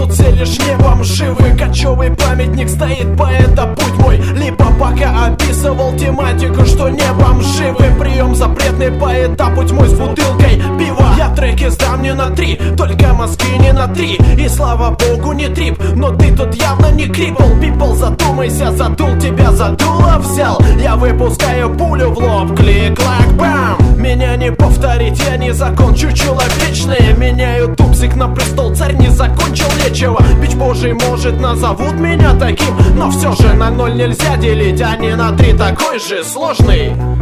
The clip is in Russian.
тут все лишь небом живы. Кочевый памятник стоит поэта, путь мой. Либо пока описывал тематику, что небом живы. Прием запретный поэта, путь мой с бутылкой пива. Я треки сдам не на 3, только мозги не на 3. И слава богу не трип, но ты тут явно не крипл. People, задумайся, задул тебя, задуло взял. Я выпускаю пулю в лоб, клик-клак, бам. Меня не повторить, я не закон, чучело вечное. Меняю тупсик на престол, царь не закончил нечего. Бич божий, может, назовут меня таким, но все же на 0 нельзя делить, а не на 3, такой же сложный.